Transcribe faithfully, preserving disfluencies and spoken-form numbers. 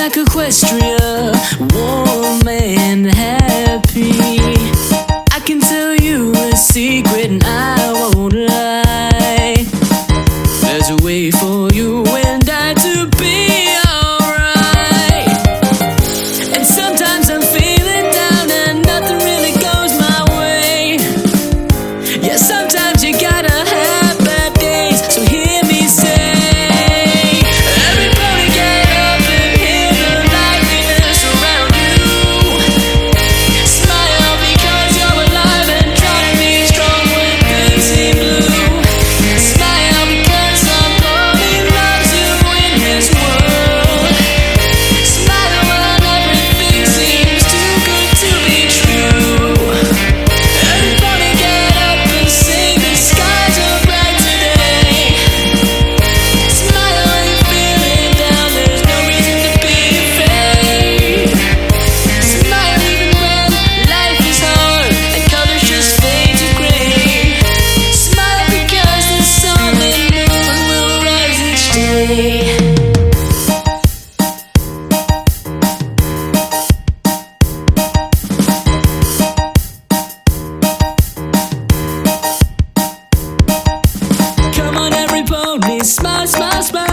like Equestria, warm and happy. I can tell you a secret and I won't lie. There's a way for you and I to be alright. And sometimes I'm feeling down and nothing really goes my way. Yeah, sometimes you gotta have bad days, so hear me say, everybody get up and hear the liveliness around you. Smile because you're alive and try to be strong when things seem blue. Smile because somebody loves you in this world. Smile when everything seems too good to be true. Everybody get up and sing, the skies are bright today. Smile when you're feeling down, there's no reason to be afraid. Smile even when life is hard and colors just fade to gray. Smile because the sun and moon will rise each day. Come on every pony, smile, smile, smile.